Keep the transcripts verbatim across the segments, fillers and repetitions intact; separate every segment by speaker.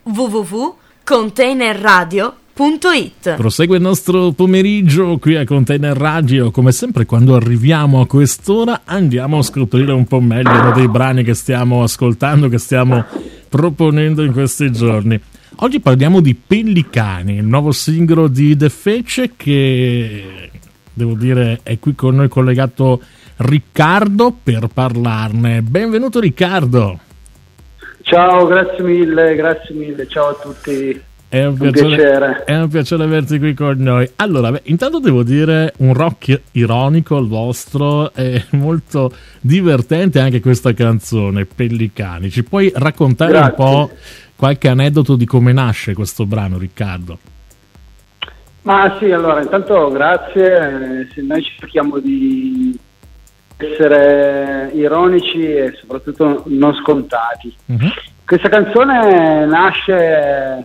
Speaker 1: w w w punto container radio punto it.
Speaker 2: Prosegue il nostro pomeriggio qui a Container Radio. Come sempre, quando arriviamo a quest'ora andiamo a scoprire un po' meglio uno dei brani che stiamo ascoltando, che stiamo proponendo in questi giorni. Oggi parliamo di Pellicani, il nuovo singolo di The Fece, che devo dire è qui con noi collegato Riccardo per parlarne. Benvenuto Riccardo.
Speaker 3: Ciao, grazie mille, grazie mille, ciao a tutti.
Speaker 2: È un,
Speaker 3: un
Speaker 2: piacere,
Speaker 3: piacere.
Speaker 2: È un piacere averti qui con noi. Allora, beh, intanto devo dire un rock ironico il vostro, è molto divertente anche questa canzone, Pellicani. Ci puoi raccontare Grazie. un po' qualche aneddoto di come nasce questo brano, Riccardo?
Speaker 3: Ma sì, allora, intanto grazie, se noi cerchiamo di essere ironici e soprattutto non scontati. Uh-huh. Questa canzone nasce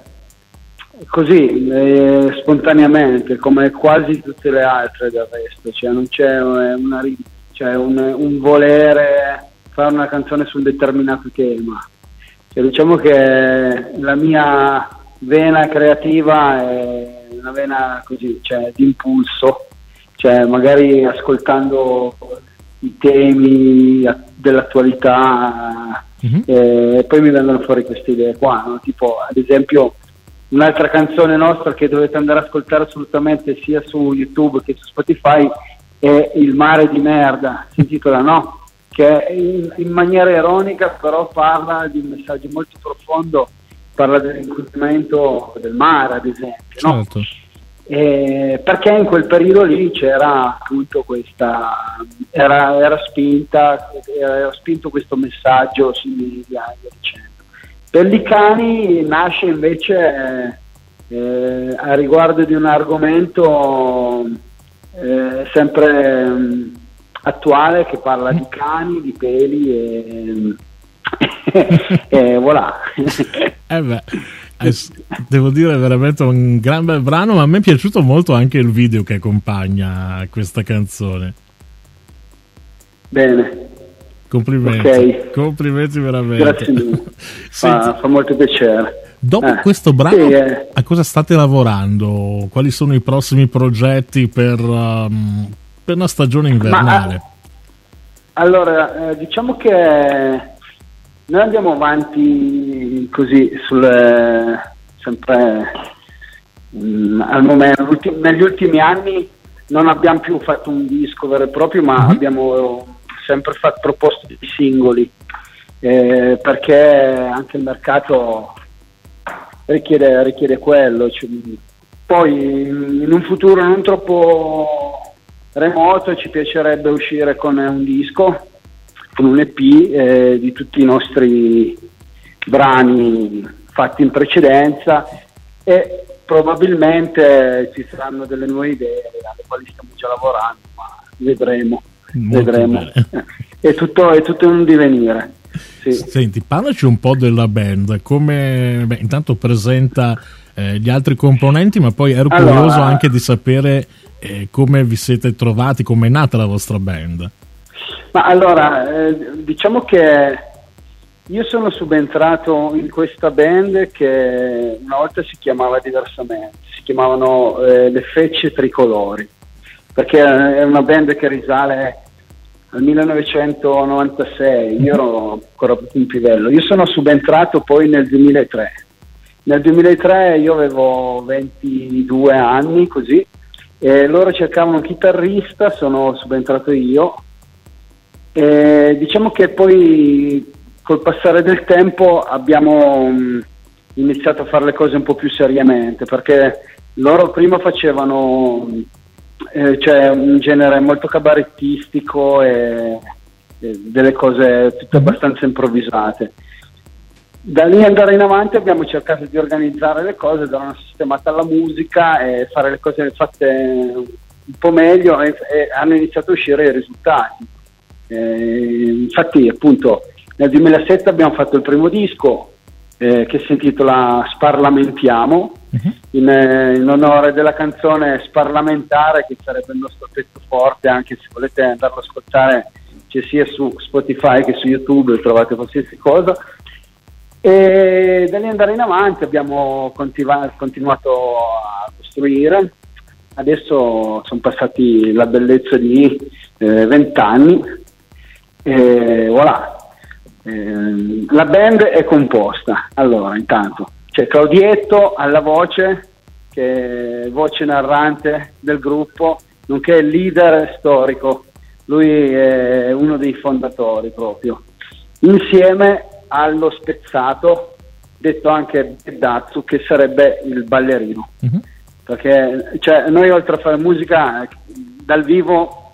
Speaker 3: così, eh, spontaneamente, come quasi tutte le altre del resto, cioè non c'è una, cioè un, un volere fare una canzone su un determinato tema. Cioè, diciamo che la mia vena creativa è una vena così, cioè di impulso, cioè magari ascoltando i temi dell'attualità mm-hmm. e poi mi vengono fuori queste idee qua, no? Tipo ad esempio un'altra canzone nostra che dovete andare ad ascoltare assolutamente sia su YouTube che su Spotify è Il mare di merda, si intitola, no? Che in, in maniera ironica però parla di un messaggio molto profondo, parla dell'inquinamento del mare ad esempio, no?
Speaker 2: Certo.
Speaker 3: E perché in quel periodo lì c'era appunto questa era, era spinta era spinto questo messaggio sui media e via dicendo. Pellicani nasce invece eh, a riguardo di un argomento eh, sempre um, attuale, che parla di cani, di peli e, e voilà.
Speaker 2: Eh beh, devo dire è veramente un gran bel brano, ma a me è piaciuto molto anche il video che accompagna questa canzone.
Speaker 3: Bene.
Speaker 2: Complimenti, okay. Complimenti veramente.
Speaker 3: Grazie mille. fa, fa molto piacere.
Speaker 2: Dopo eh, questo brano, sì, eh. a cosa state lavorando? Quali sono i prossimi progetti per, um, per una stagione invernale?
Speaker 3: Ma, allora, eh, diciamo che noi andiamo avanti così sul sempre mh, al momento, ultim, negli ultimi anni non abbiamo più fatto un disco vero e proprio, ma mm-hmm. abbiamo sempre fatto proposte di singoli, eh, perché anche il mercato richiede, richiede quello. Cioè, poi in un futuro non troppo remoto ci piacerebbe uscire con un disco, con un E P eh, di tutti i nostri brani fatti in precedenza, e probabilmente ci saranno delle nuove idee alle quali stiamo già lavorando, ma vedremo.
Speaker 2: Molto
Speaker 3: vedremo è tutto, è tutto un divenire. Sì.
Speaker 2: Senti, parlaci un po' della band, come beh, intanto presenta eh, gli altri componenti, ma poi ero allora, curioso anche di sapere eh, come vi siete trovati, come è nata la vostra band.
Speaker 3: Ma allora eh, diciamo che io sono subentrato in questa band che una volta si chiamava diversamente, si chiamavano eh, Le Fece Tricolori, perché è una band che risale al millenovecentonovantasei, io ero ancora un pivello. Io sono subentrato poi nel duemilatré. Nel duemilatré io avevo ventidue anni, così, e loro cercavano un chitarrista, sono subentrato io. E diciamo che poi col passare del tempo abbiamo mh, iniziato a fare le cose un po' più seriamente, perché loro prima facevano Eh, cioè un genere molto cabarettistico e, e delle cose tutte abbastanza improvvisate. Da lì andare in avanti abbiamo cercato di organizzare le cose, dare una sistemata alla musica e fare le cose fatte un po' meglio, e, e hanno iniziato a uscire i risultati. Eh, infatti appunto nel duemilasette abbiamo fatto il primo disco eh, che si intitola Sparlamentiamo, uh-huh. in, eh, in onore della canzone Sparlamentare, che sarebbe il nostro pezzo forte, anche se volete andarlo ad ascoltare c'è sia su Spotify che su YouTube, trovate qualsiasi cosa. E da lì andare in avanti abbiamo continua- continuato a costruire. Adesso sono passati la bellezza di vent'anni eh, e voilà. Eh, la band è composta. Allora, intanto c'è Claudietto alla voce, che è voce narrante del gruppo, nonché il leader storico. Lui è uno dei fondatori proprio, insieme allo Spezzato, detto anche Dazzu, che sarebbe il ballerino. Mm-hmm. Perché cioè, noi oltre a fare musica dal vivo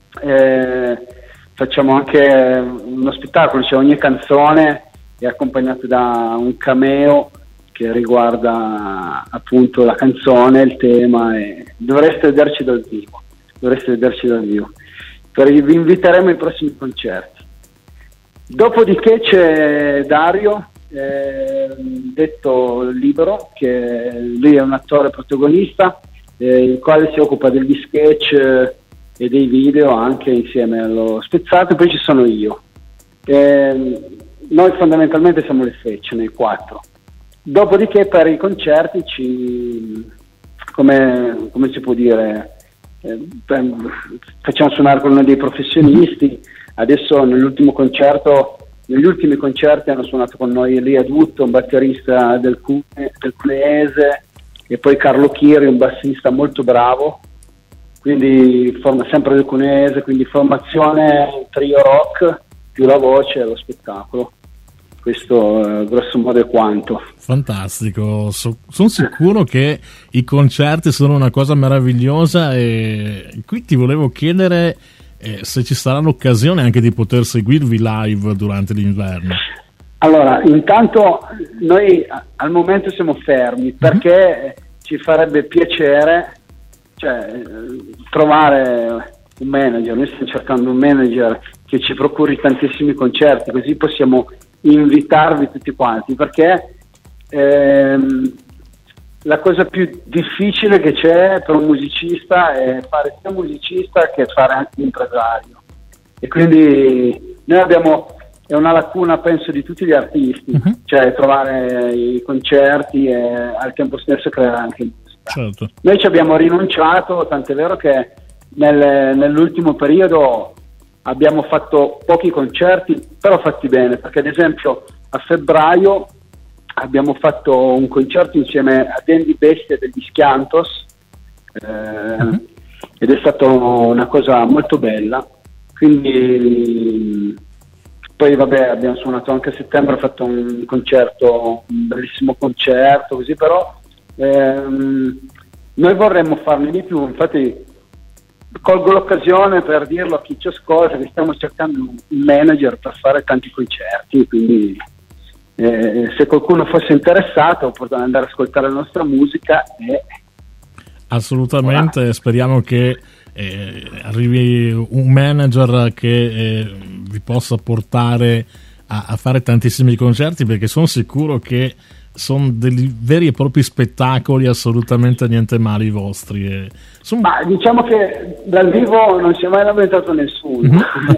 Speaker 3: eh, facciamo anche uno spettacolo, cioè ogni canzone è accompagnata da un cameo che riguarda appunto la canzone, il tema, e dovreste vederci dal vivo, dovreste vederci dal vivo. Per, vi inviteremo ai prossimi concerti. Dopodiché c'è Dario, eh, detto Libero, che lui è un attore protagonista, eh, il quale si occupa degli sketch eh, e dei video anche insieme allo Spezzato. Poi ci sono io. Eh, noi fondamentalmente siamo le fecce, nei quattro. Dopodiché per i concerti ci, come, come si può dire, eh, per, facciamo suonare con uno dei professionisti. Adesso nell'ultimo concerto, negli ultimi concerti hanno suonato con noi Elia Dutto, un batterista del, Cune, del Cuneese, e poi Carlo Chiri, un bassista molto bravo, quindi forma, sempre del Cuneese, quindi formazione trio rock più la voce e lo spettacolo. Questo eh, grosso modo è quanto.
Speaker 2: Fantastico, so, sono sicuro che i concerti sono una cosa meravigliosa, e qui ti volevo chiedere Eh, se ci sarà l'occasione anche di poter seguirvi live durante l'inverno.
Speaker 3: Allora, intanto noi al momento siamo fermi perché mm-hmm. ci farebbe piacere, cioè, trovare un manager. Noi stiamo cercando un manager che ci procuri tantissimi concerti, così possiamo invitarvi tutti quanti, perché ehm, la cosa più difficile che c'è per un musicista è fare sia musicista che fare anche impresario, e quindi noi abbiamo, è una lacuna penso di tutti gli artisti, uh-huh. cioè trovare i concerti e al tempo stesso creare anche musica.
Speaker 2: Certo.
Speaker 3: Noi ci abbiamo rinunciato, tant'è vero che nel, nell'ultimo periodo abbiamo fatto pochi concerti, però fatti bene, perché ad esempio a febbraio abbiamo fatto un concerto insieme a Dandy Bestia degli Schiantos, eh, uh-huh. ed è stata una cosa molto bella. Quindi poi vabbè, abbiamo suonato anche a settembre, ho fatto un concerto, un bellissimo concerto così, però ehm, noi vorremmo farne di più. Infatti colgo l'occasione per dirlo a chi ci ascolta che stiamo cercando un manager per fare tanti concerti, quindi Eh, se qualcuno fosse interessato potrebbe andare ad ascoltare la nostra musica. E...
Speaker 2: assolutamente, voilà. Speriamo che eh, arrivi un manager che eh, vi possa portare a, a fare tantissimi concerti, perché sono sicuro che sono dei veri e propri spettacoli, assolutamente niente male i vostri. E son...
Speaker 3: Ma diciamo che dal vivo non si è mai lamentato nessuno,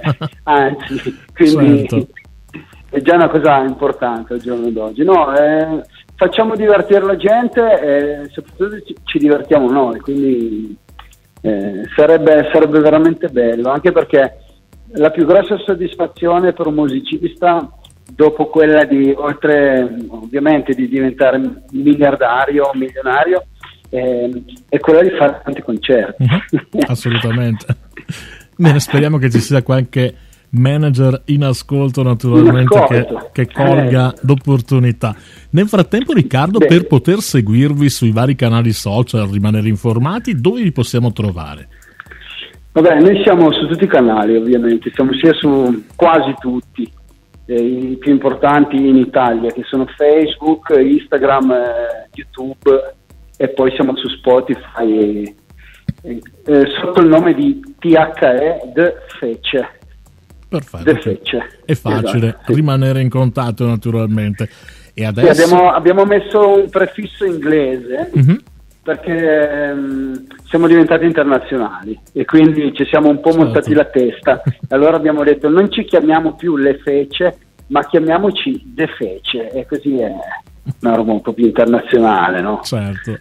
Speaker 3: anzi, quindi certo. È già una cosa importante al giorno d'oggi. No, eh, facciamo divertire la gente e soprattutto ci, ci divertiamo noi, quindi eh, sarebbe, sarebbe veramente bello, anche perché la più grossa soddisfazione per un musicista, dopo quella di, oltre ovviamente di diventare miliardario, milionario, eh, è quella di fare tanti concerti.
Speaker 2: Mm-hmm. Assolutamente. Bene, speriamo che ci sia qualche manager in ascolto, naturalmente, in ascolto. Che, che colga eh. l'opportunità. Nel frattempo, Riccardo, Beh. per poter seguirvi sui vari canali social, rimanere informati, dove vi possiamo trovare?
Speaker 3: Vabbè, noi siamo su tutti i canali, ovviamente, siamo sia su quasi tutti, eh, i più importanti in Italia, che sono Facebook, Instagram, eh, YouTube, e poi siamo su Spotify e, e, eh, sotto il nome di T H E The Fece.
Speaker 2: Perfetto, è facile, esatto, sì. Rimanere in contatto, naturalmente. E adesso
Speaker 3: sì, abbiamo, abbiamo messo un prefisso inglese, mm-hmm. perché um, siamo diventati internazionali e quindi ci siamo un po' certo. montati la testa. Allora abbiamo detto: non ci chiamiamo più le fece, ma chiamiamoci De Fece, e così è una roba un po' più internazionale, no?
Speaker 2: Certo.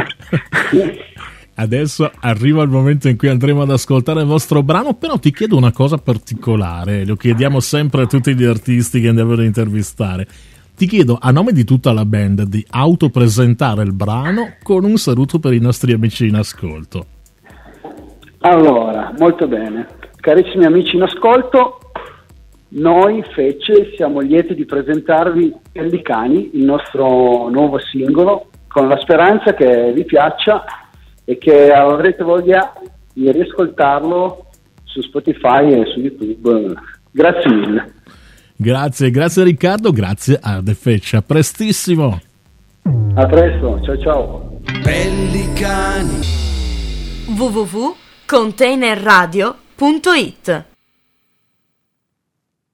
Speaker 2: Adesso arriva il momento in cui andremo ad ascoltare il vostro brano, però ti chiedo una cosa particolare, lo chiediamo sempre a tutti gli artisti che andiamo ad intervistare. Ti chiedo, a nome di tutta la band, di autopresentare il brano con un saluto per i nostri amici in ascolto.
Speaker 3: Allora, molto bene. Carissimi amici in ascolto, noi Fece siamo lieti di presentarvi Pellicani, il nostro nuovo singolo, con la speranza che vi piaccia e che avrete voglia di riascoltarlo su Spotify e su YouTube. Grazie mille.
Speaker 2: Grazie, grazie Riccardo, grazie a De Fece, a prestissimo.
Speaker 3: A presto, ciao ciao.
Speaker 1: Pellicani. w w w punto containerradio punto it